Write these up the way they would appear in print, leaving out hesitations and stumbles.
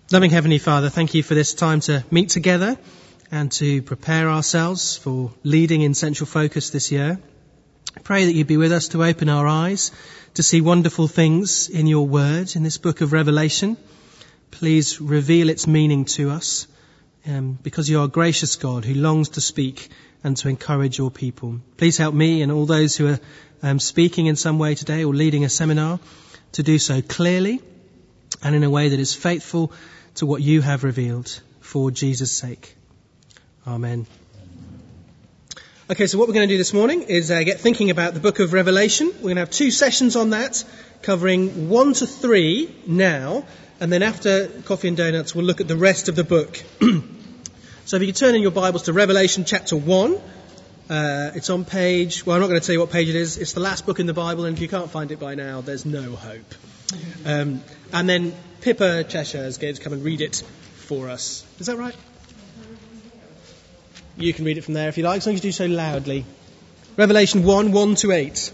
Loving Heavenly Father, thank you for this time to meet together and to prepare ourselves for leading in Central Focus this year. I pray that you'd be with us to open our eyes to see wonderful things in your word, in this book of Revelation. Please reveal its meaning to us, because you are a gracious God who longs to speak and to encourage your people. Please help me and all those who are speaking in some way today or leading a seminar to do so clearly and in a way that is faithful to what you have revealed for Jesus' sake. Amen. Okay, so what we're going to do this morning is get thinking about the book of Revelation. We're going to have 2 sessions on that, covering 1 to 3 now, and then after coffee and donuts, we'll look at the rest of the book. So if you could turn in your Bibles to Revelation chapter 1, it's on page, well, I'm not going to tell you what page it is. It's the last book in the Bible, and if you can't find it by now, there's no hope. And then Pippa Cheshire is going to come and read it for us. Is that right? You can read it from there if you like, as long as you do so loudly. Revelation 1, 1 to 8.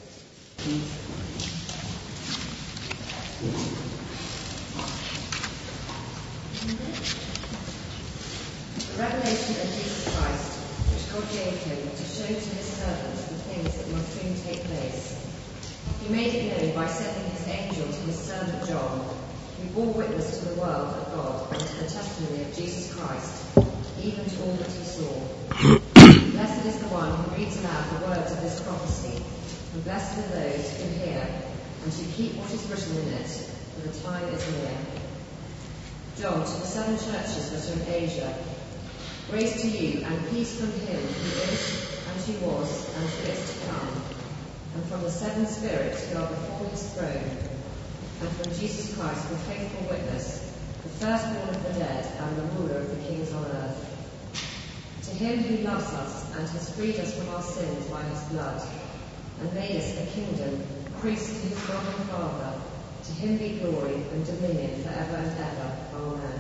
The revelation of Jesus Christ, which God gave him to show to his servants the things that must soon take place. He made it known by sending his angel to his servant John, who bore witness to the word of God and to the testimony of Jesus Christ, even to all that he saw. Blessed is the one who reads aloud the words of this prophecy, and blessed are those who hear and who keep what is written in it, for the time is near. John, to the 7 churches that are in Asia, grace to you and peace from him who is, and who was, and who is to come, and from the 7 spirits who are before his throne, and from Jesus Christ, the faithful witness, the firstborn of the dead and the ruler of the kings on earth. To him who loves us and has freed us from our sins by his blood, and made us a kingdom, priests to his God and Father, to him be glory and dominion forever and ever. Amen.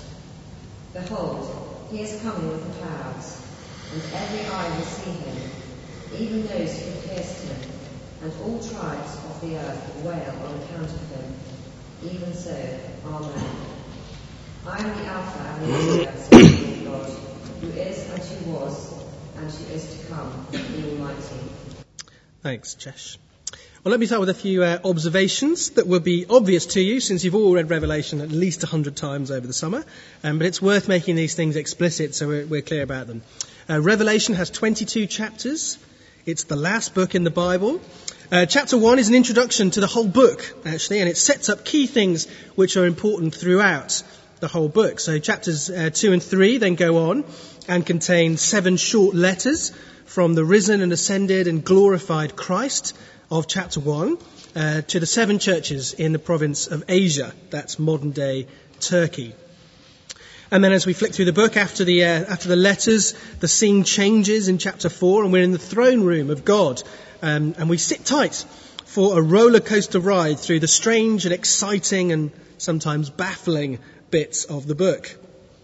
Behold, he is coming with the clouds, and every eye will see him, even those who pierced him, and all tribes of the earth will wail on account of him. Even so, Amen. I am the Alpha and the Omega, says the Lord, who is and who was and who is to come, the Almighty. Thanks, Jesh. Well, let me start with a few observations that will be obvious to you since you've all read Revelation at least 100 times over the summer. But it's worth making these things explicit so we're clear about them. Revelation has 22 chapters. It's the last book in the Bible. Chapter 1 is an introduction to the whole book, actually, and it sets up key things which are important throughout the whole book. So chapters 2 and 3 then go on and contain 7 short letters from the risen and ascended and glorified Christ of chapter 1 to the 7 churches in the province of Asia. That's modern-day Turkey. And then as we flick through the book, after the letters, the scene changes in chapter 4, and we're in the throne room of God. And we sit tight for a roller coaster ride through the strange and exciting and sometimes baffling bits of the book.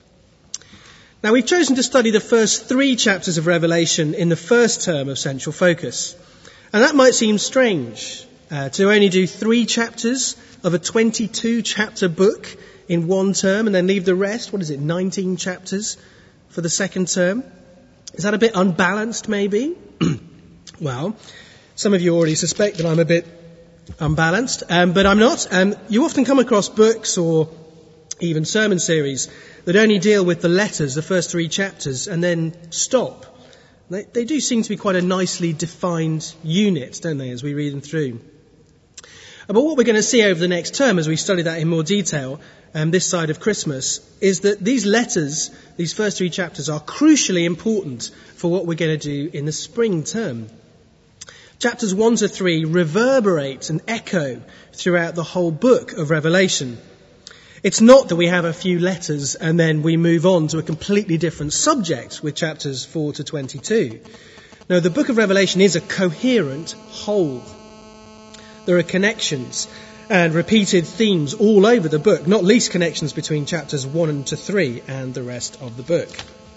Now, we've chosen to study the first 3 chapters of Revelation in the first term of Central Focus. And that might seem strange, to only do 3 chapters of a 22-chapter book in one term and then leave the rest, 19 chapters for the second term? Is that a bit unbalanced, maybe? Well, some of you already suspect that I'm a bit unbalanced, but I'm not. You often come across books or even sermon series that only deal with the letters, the first 3 chapters, and then stop. They do seem to be quite a nicely defined unit, don't they, as we read them through. But what we're going to see over the next term, as we study that in more detail, this side of Christmas, is that these letters, these first 3 chapters, are crucially important for what we're going to do in the spring term. Chapters 1 to 3 reverberate and echo throughout the whole book of Revelation. It's not that we have a few letters and then we move on to a completely different subject with chapters 4 to 22. No, the book of Revelation is a coherent whole. There are connections and repeated themes all over the book, not least connections between chapters 1 to 3 and the rest of the book.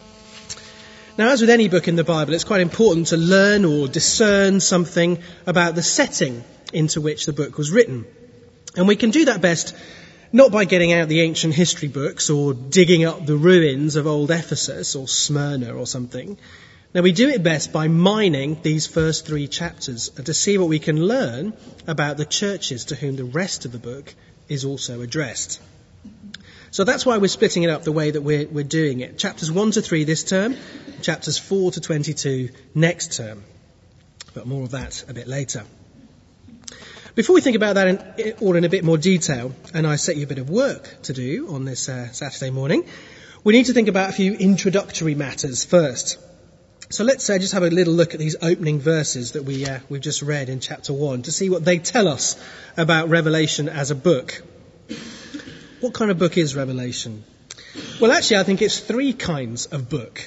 Now, as with any book in the Bible, it's quite important to learn or discern something about the setting into which the book was written. And we can do that best Not by getting out the ancient history books or digging up the ruins of old Ephesus or Smyrna or something. Now, we do it best by mining these first 3 chapters and to see what we can learn about the churches to whom the rest of the book is also addressed. So that's why we're splitting it up the way that we're doing it. Chapters 1 to 3 this term, chapters 4 to 22 next term. But more of that a bit later. Before we think about that all in a bit more detail, and I set you a bit of work to do on this Saturday morning, we need to think about a few introductory matters first. So let's just have a little look at these opening verses that we've just read in chapter 1 to see what they tell us about Revelation as a book. What kind of book is Revelation? Well, actually, I think it's 3 kinds of book.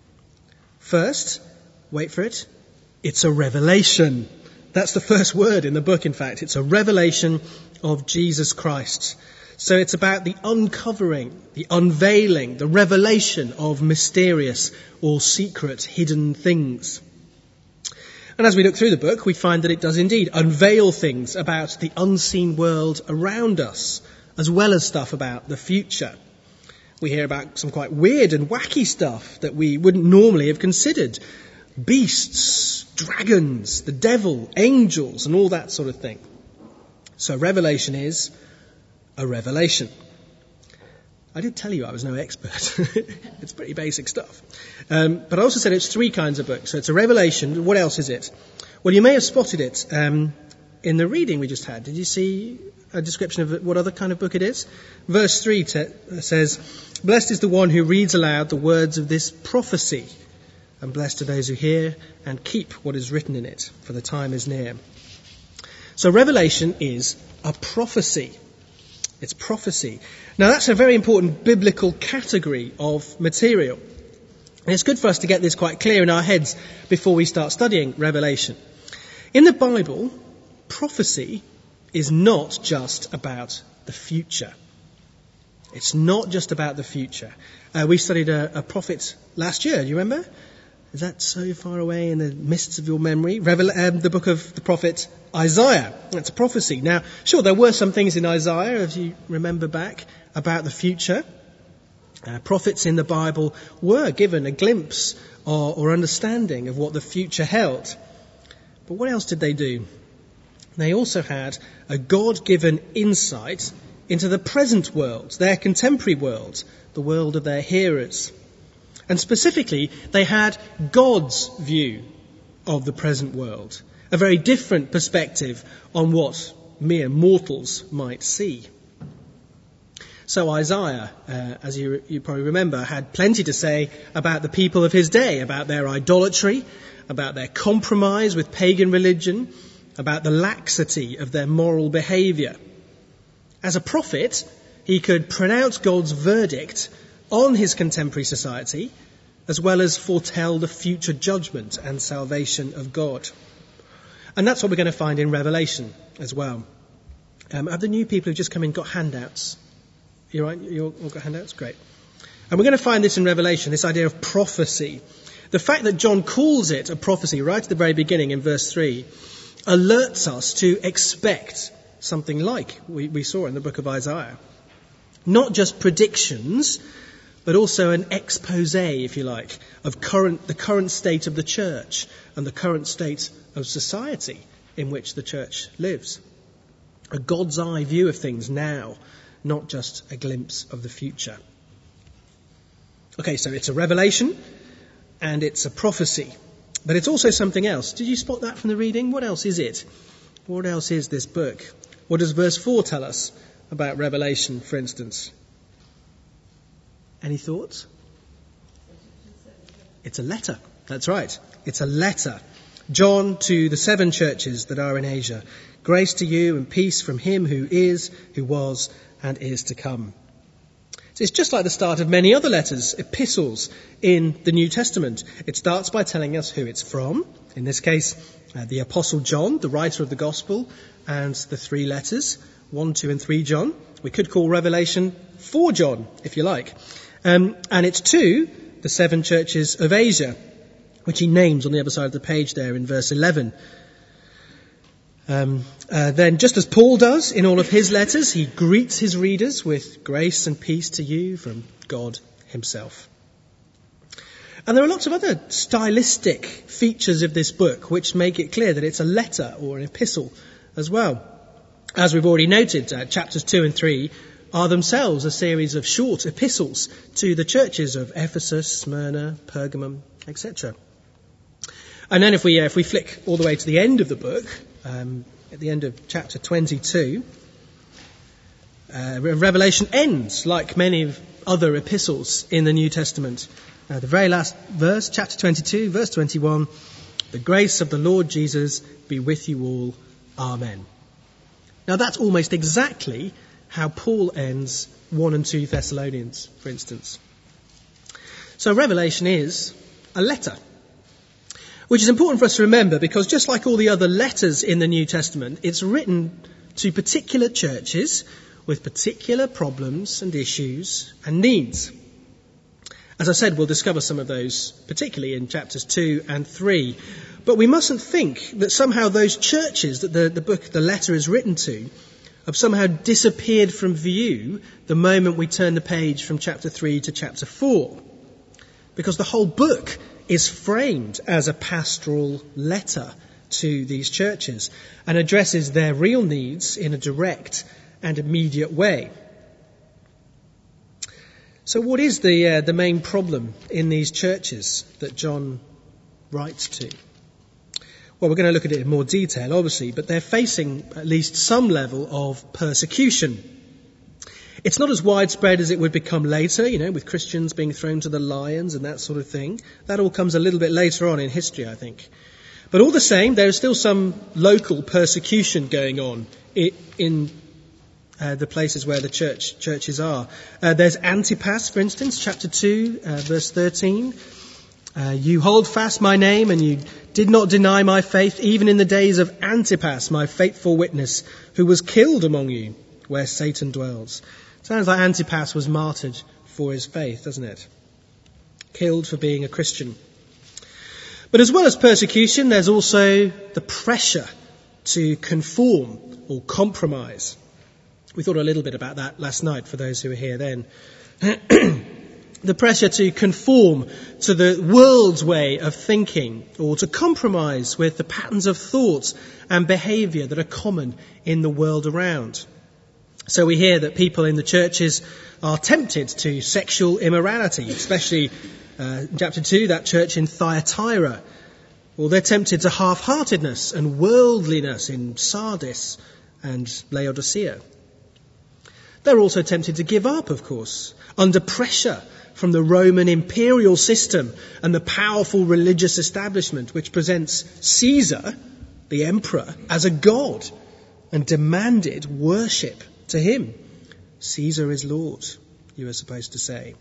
First, wait for it, it's a revelation. That's the first word in the book, in fact. It's a revelation of Jesus Christ. So it's about the uncovering, the unveiling, the revelation of mysterious or secret hidden things. And as we look through the book, we find that it does indeed unveil things about the unseen world around us, as well as stuff about the future. We hear about some quite weird and wacky stuff that we wouldn't normally have considered. Beasts, dragons, the devil, angels, and all that sort of thing. So Revelation is a revelation. I did tell you I was no expert. It's pretty basic stuff. But I also said it's 3 kinds of books. So it's a revelation. What else is it? Well, you may have spotted it in the reading we just had. Did you see a description of what other kind of book it is? Verse 3 says, "Blessed is the one who reads aloud the words of this prophecy, and blessed are those who hear and keep what is written in it, for the time is near." So Revelation is a prophecy. It's prophecy. Now that's a very important biblical category of material. And it's good for us to get this quite clear in our heads before we start studying Revelation. In the Bible, prophecy is not just about the future. It's not just about the future. We studied a prophet last year, do you remember? Is that so far away in the mists of your memory? The book of the prophet Isaiah. That's a prophecy. Now, sure, there were some things in Isaiah, if you remember back, about the future. Prophets in the Bible were given a glimpse or understanding of what the future held. But what else did they do? They also had a God-given insight into the present world, their contemporary world, the world of their hearers. And specifically, they had God's view of the present world, a very different perspective on what mere mortals might see. So Isaiah, as you probably remember, had plenty to say about the people of his day, about their idolatry, about their compromise with pagan religion, about the laxity of their moral behaviour. As a prophet, he could pronounce God's verdict on his contemporary society, as well as foretell the future judgment and salvation of God. And that's what we're going to find in Revelation as well. Have the new people who've just come in got handouts? You all right? You all got handouts? Great. And we're going to find this in Revelation, this idea of prophecy. The fact that John calls it a prophecy right at the very beginning in verse 3 alerts us to expect something like we saw in the book of Isaiah. Not just predictions, but also an expose, if you like, of the current state of the church and the current state of society in which the church lives. A God's eye view of things now, not just a glimpse of the future. Okay, so it's a revelation and it's a prophecy, but it's also something else. Did you spot that from the reading? What else is it? What else is this book? What does verse 4 tell us about Revelation, for instance? Any thoughts? It's a letter. That's right. It's a letter. John to the 7 churches that are in Asia. Grace to you and peace from him who is, who was, and is to come. So it's just like the start of many other letters, epistles in the New Testament. It starts by telling us who it's from. In this case, the Apostle John, the writer of the Gospel, and the 3 letters, 1, 2, and 3 John. We could call Revelation 4 John, if you like. And it's to the 7 churches of Asia, which he names on the other side of the page there in verse 11. Then, just as Paul does in all of his letters, he greets his readers with grace and peace to you from God himself. And there are lots of other stylistic features of this book which make it clear that it's a letter or an epistle as well. As we've already noted, chapters 2 and 3 are themselves a series of short epistles to the churches of Ephesus, Smyrna, Pergamum, etc. And then if we flick all the way to the end of the book, at the end of chapter 22, Revelation ends like many other epistles in the New Testament. The very last verse, chapter 22, verse 21, the grace of the Lord Jesus be with you all. Amen. Now that's almost exactly how Paul ends 1 and 2 Thessalonians, for instance. So Revelation is a letter, which is important for us to remember because just like all the other letters in the New Testament, it's written to particular churches with particular problems and issues and needs. As I said, we'll discover some of those, particularly in chapters 2 and 3. But we mustn't think that somehow those churches that the letter is written to have somehow disappeared from view the moment we turn the page from chapter 3 to chapter 4. Because the whole book is framed as a pastoral letter to these churches and addresses their real needs in a direct and immediate way. So what is the main problem in these churches that John writes to? Well, we're going to look at it in more detail, obviously, but they're facing at least some level of persecution. It's not as widespread as it would become later, with Christians being thrown to the lions and that sort of thing. That all comes a little bit later on in history, I think. But all the same, there is still some local persecution going on in the places where the churches are. There's Antipas, for instance, chapter 2, verse 13. You hold fast my name and you did not deny my faith, even in the days of Antipas, my faithful witness, who was killed among you, where Satan dwells. Sounds like Antipas was martyred for his faith, doesn't it? Killed for being a Christian. But as well as persecution, there's also the pressure to conform or compromise. We thought a little bit about that last night for those who were here then. The pressure to conform to the world's way of thinking or to compromise with the patterns of thought and behaviour that are common in the world around. So we hear that people in the churches are tempted to sexual immorality, especially in chapter 2, that church in Thyatira. Or they're tempted to half-heartedness and worldliness in Sardis and Laodicea. They're also tempted to give up, of course, under pressure from the Roman imperial system and the powerful religious establishment which presents Caesar, the emperor, as a god and demanded worship to him. Caesar is Lord, you are supposed to say.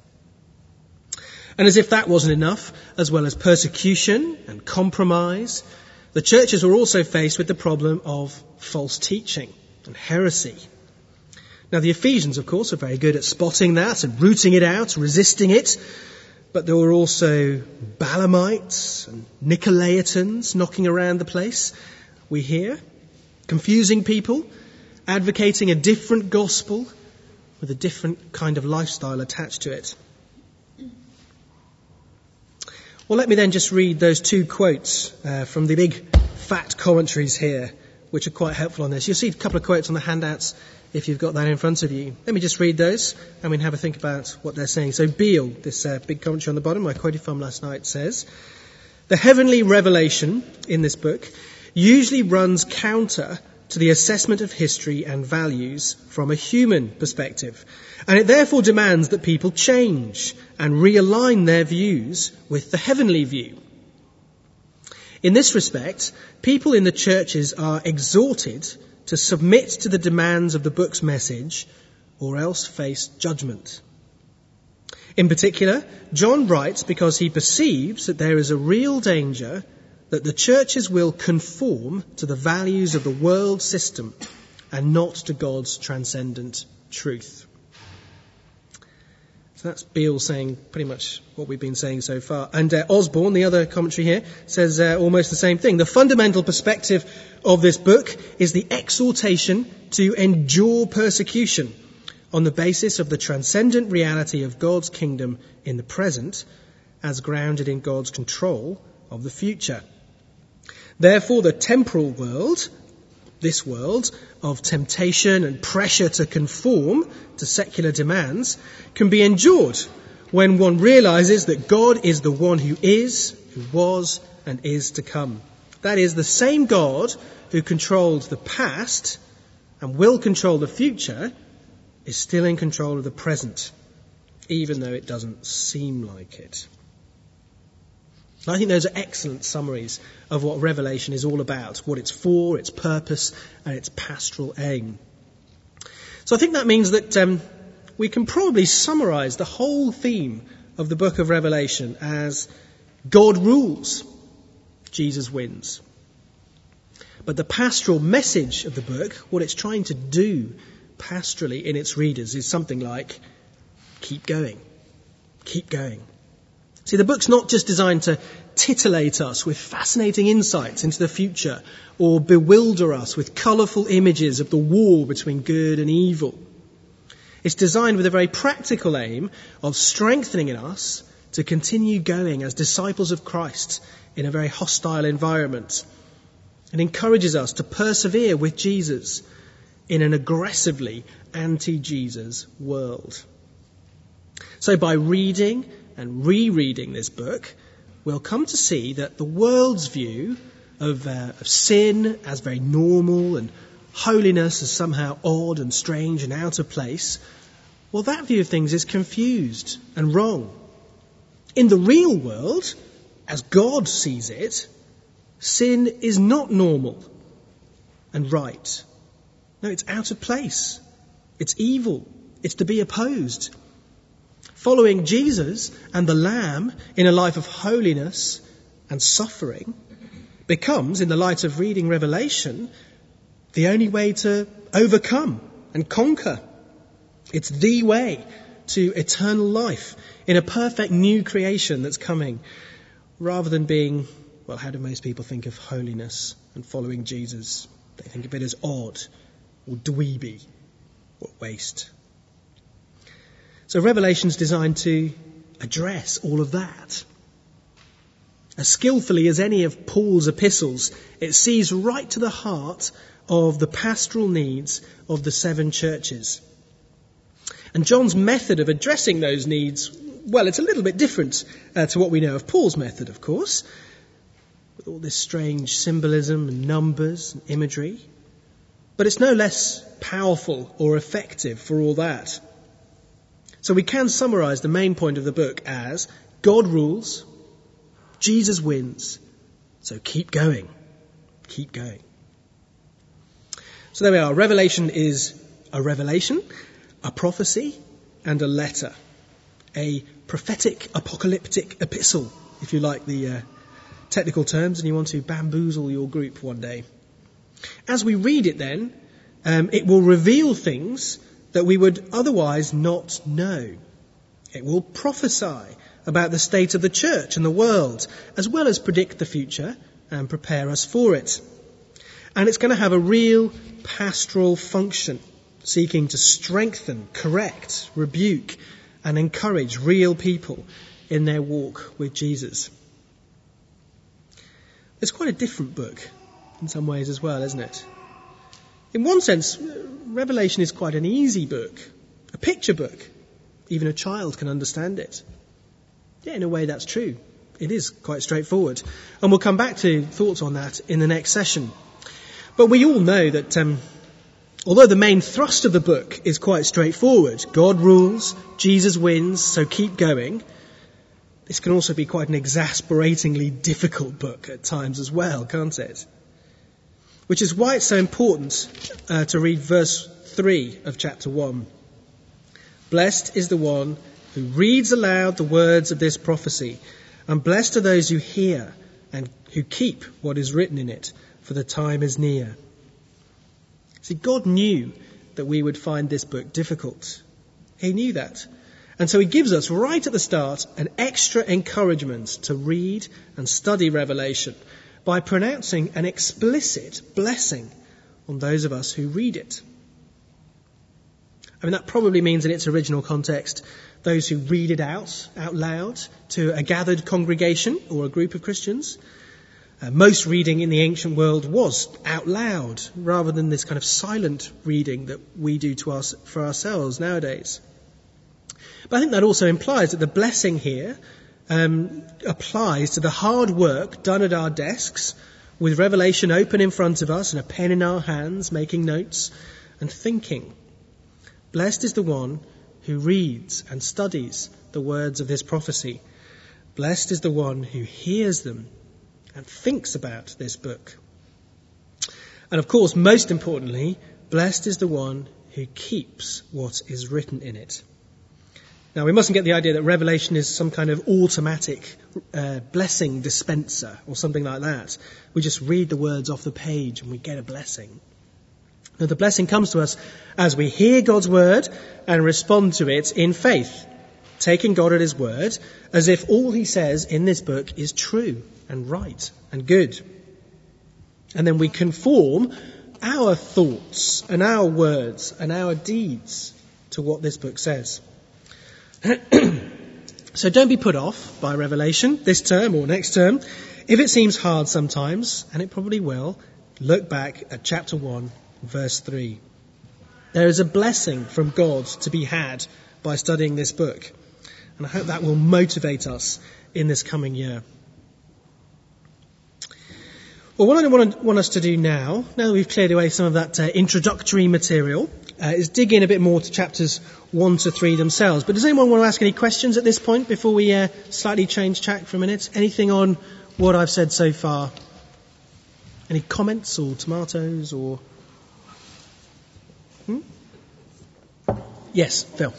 And as if that wasn't enough, as well as persecution and compromise, the churches were also faced with the problem of false teaching and heresy. Now, the Ephesians, of course, are very good at spotting that and rooting it out, resisting it. But there were also Balaamites and Nicolaitans knocking around the place, we hear, confusing people, advocating a different gospel with a different kind of lifestyle attached to it. Well, let me then just read those two quotes from the big fat commentaries here, which are quite helpful on this. You'll see a couple of quotes on the handouts if you've got that in front of you. Let me just read those and we can have a think about what they're saying. So Beale, this big commentary on the bottom, I quoted from last night, says, the heavenly revelation in this book usually runs counter to the assessment of history and values from a human perspective. And it therefore demands that people change and realign their views with the heavenly view. In this respect, people in the churches are exhorted to submit to the demands of the book's message or else face judgment. In particular, John writes because he perceives that there is a real danger that the churches will conform to the values of the world system and not to God's transcendent truth. So that's Beale saying pretty much what we've been saying so far. And Osborne, the other commentary here, says almost the same thing. The fundamental perspective of this book is the exhortation to endure persecution on the basis of the transcendent reality of God's kingdom in the present, as grounded in God's control of the future. Therefore, the temporal world, this world of temptation and pressure to conform to secular demands, can be endured when one realizes that God is the one who is, who was, and is to come. That is, the same God who controlled the past and will control the future is still in control of the present, even though it doesn't seem like it. I think those are excellent summaries of what Revelation is all about, what it's for, its purpose, and its pastoral aim. So I think that means that we can probably summarize the whole theme of the book of Revelation as God rules, Jesus wins. But the pastoral message of the book, what it's trying to do pastorally in its readers, is something like, keep going, keep going. See, the book's not just designed to titillate us with fascinating insights into the future or bewilder us with colourful images of the war between good and evil. It's designed with a very practical aim of strengthening in us to continue going as disciples of Christ in a very hostile environment. It encourages us to persevere with Jesus in an aggressively anti-Jesus world. So by reading and rereading this book, we'll come to see that the world's view of sin as very normal and holiness as somehow odd and strange and out of place, well, that view of things is confused and wrong. In the real world, as God sees it, sin is not normal and right. No, it's out of place. It's evil. It's to be opposed. Following Jesus and the Lamb in a life of holiness and suffering becomes, in the light of reading Revelation, the only way to overcome and conquer. It's the way to eternal life in a perfect new creation that's coming, rather than being, well, how do most people think of holiness and following Jesus? They think of it as odd or dweeby or waste. So Revelation's designed to address all of that. As skillfully as any of Paul's epistles, it sees right to the heart of the pastoral needs of the 7 churches. And John's method of addressing those needs, well, it's a little bit different to what we know of Paul's method, of course, with all this strange symbolism and numbers and imagery. But it's no less powerful or effective for all that. So we can summarise the main point of the book as God rules, Jesus wins, so keep going, keep going. So there we are. Revelation is a revelation, a prophecy, and a letter. A prophetic, apocalyptic epistle, if you like the technical terms and you want to bamboozle your group one day. As we read it then, it will reveal things that we would otherwise not know. It will prophesy about the state of the church and the world, as well as predict the future and prepare us for it. And it's going to have a real pastoral function, seeking to strengthen, correct, rebuke, and encourage real people in their walk with Jesus. It's quite a different book in some ways as well, isn't it? In one sense, Revelation is quite an easy book, a picture book. Even a child can understand it. Yeah, in a way that's true. It is quite straightforward. And we'll come back to thoughts on that in the next session. But we all know that although the main thrust of the book is quite straightforward, God rules, Jesus wins, so keep going, this can also be quite an exasperatingly difficult book at times as well, can't it? Which is why it's so important to read verse 3 of chapter 1. Blessed is the one who reads aloud the words of this prophecy, and blessed are those who hear and who keep what is written in it, for the time is near. See, God knew that we would find this book difficult. He knew that. And so he gives us, right at the start, an extra encouragement to read and study Revelation by pronouncing an explicit blessing on those of us who read it. I mean, that probably means in its original context, those who read it out loud to a gathered congregation or a group of Christians. Most reading in the ancient world was out loud rather than this kind of silent reading that we do for ourselves nowadays. But I think that also implies that the blessing here applies to the hard work done at our desks with Revelation open in front of us and a pen in our hands, making notes and thinking. Blessed is the one who reads and studies the words of this prophecy. Blessed is the one who hears them and thinks about this book. And of course, most importantly, blessed is the one who keeps what is written in it. Now, we mustn't get the idea that Revelation is some kind of automatic blessing dispenser or something like that. We just read the words off the page and we get a blessing. No, the blessing comes to us as we hear God's word and respond to it in faith, taking God at his word as if all he says in this book is true and right and good. And then we conform our thoughts and our words and our deeds to what this book says. So don't be put off by Revelation this term or next term. If it seems hard sometimes, and it probably will, look back at chapter 1, verse 3. There is a blessing from God to be had by studying this book. And I hope that will motivate us in this coming year. Well, what I want us to do now that we've cleared away some of that introductory material, is dig in a bit more to chapters 1 to 3 themselves. But does anyone want to ask any questions at this point before we slightly change track for a minute? Anything on what I've said so far? Any comments or tomatoes or... Yes, Phil.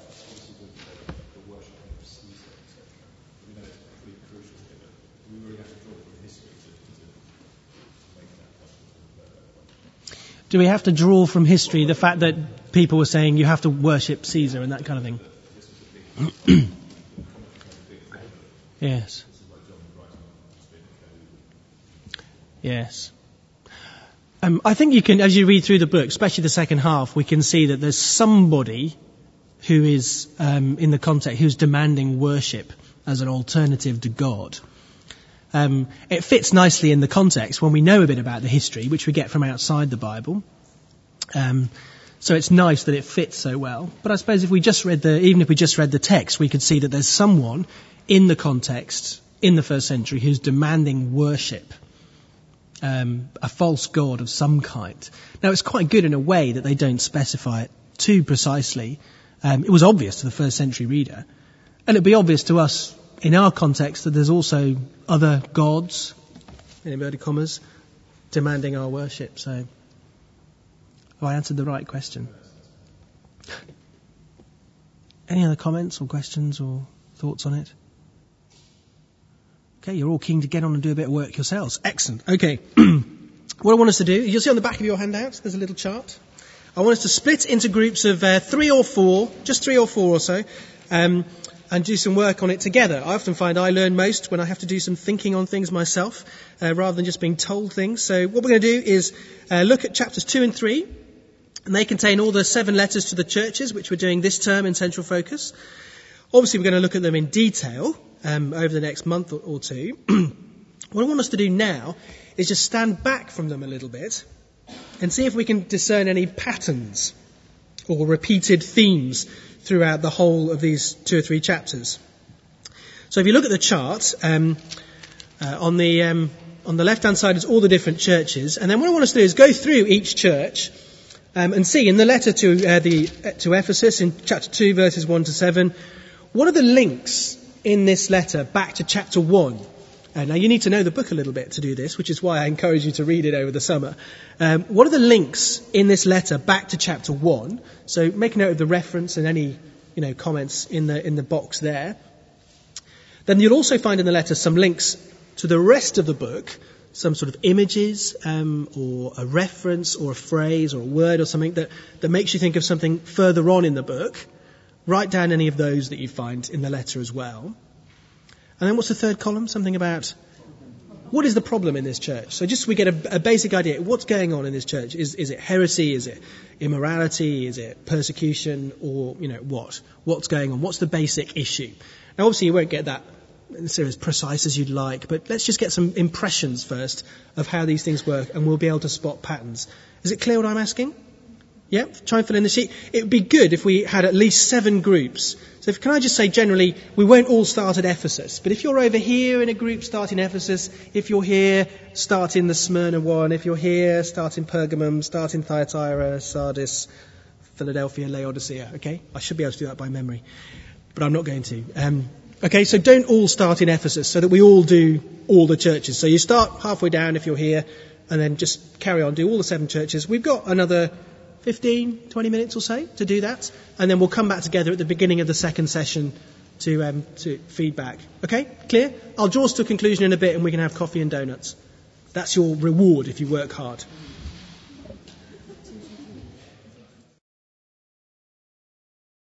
Do we have to draw from history the fact that people were saying you have to worship Caesar and that kind of thing? Yes. Yes. I think you can, as you read through the book, especially the second half, we can see that there's somebody who is, in the context, who's demanding worship as an alternative to God. It fits nicely in the context when we know a bit about the history, which we get from outside the Bible. So it's nice that it fits so well. But I suppose even if we just read the text, we could see that there's someone in the context in the first century who's demanding worship. A false god of some kind. Now, it's quite good in a way that they don't specify it too precisely. It was obvious to the first century reader. And it'd be obvious to us in our context that there's also other gods, in inverted commas, demanding our worship. So, have I answered the right question? Any other comments or questions or thoughts on it? Okay, you're all keen to get on and do a bit of work yourselves. Excellent. Okay. What I want us to do, you'll see on the back of your handout, there's a little chart. I want us to split into groups of 3 or 4, just 3 or 4 or so, and do some work on it together. I often find I learn most when I have to do some thinking on things myself, rather than just being told things. So what we're going to do is look at chapters 2 and 3, and they contain all the 7 letters to the churches, which we're doing this term in Central Focus. Obviously, we're going to look at them in detail over the next month or two. What I want us to do now is just stand back from them a little bit and see if we can discern any patterns or repeated themes throughout the whole of these 2 or 3 chapters. So if you look at the chart, on the left-hand side is all the different churches, and then what I want us to do is go through each church and see in the letter to Ephesus in chapter 2, verses 1 to 7, what are the links in this letter back to chapter 1? Now, you need to know the book a little bit to do this, which is why I encourage you to read it over the summer. What are the links in this letter back to chapter 1? So make a note of the reference and any comments in the box there. Then you'll also find in the letter some links to the rest of the book, some sort of images or a reference or a phrase or a word or something that makes you think of something further on in the book. Write down any of those that you find in the letter as well. And then what's the third column? Something about what is the problem in this church? So just so we get a basic idea. What's going on in this church? Is it heresy? Is it immorality? Is it persecution? Or, what? What's going on? What's the basic issue? Now, obviously, you won't get that as precise as you'd like, but let's just get some impressions first of how these things work, and we'll be able to spot patterns. Is it clear what I'm asking? Yeah? Try and fill in the sheet. It would be good if we had at least 7 groups. So can I just say generally, we won't all start at Ephesus, but if you're over here in a group, start in Ephesus. If you're here, start in the Smyrna one. If you're here, start in Pergamum, start in Thyatira, Sardis, Philadelphia, Laodicea. Okay? I should be able to do that by memory, but I'm not going to. Okay, so don't all start in Ephesus so that we all do all the churches. So you start halfway down if you're here, and then just carry on, do all the 7 churches. We've got another 15, 20 minutes or so to do that, and then we'll come back together at the beginning of the second session to feedback. Okay, clear? I'll draw us to a conclusion in a bit, and we can have coffee and donuts. That's your reward if you work hard.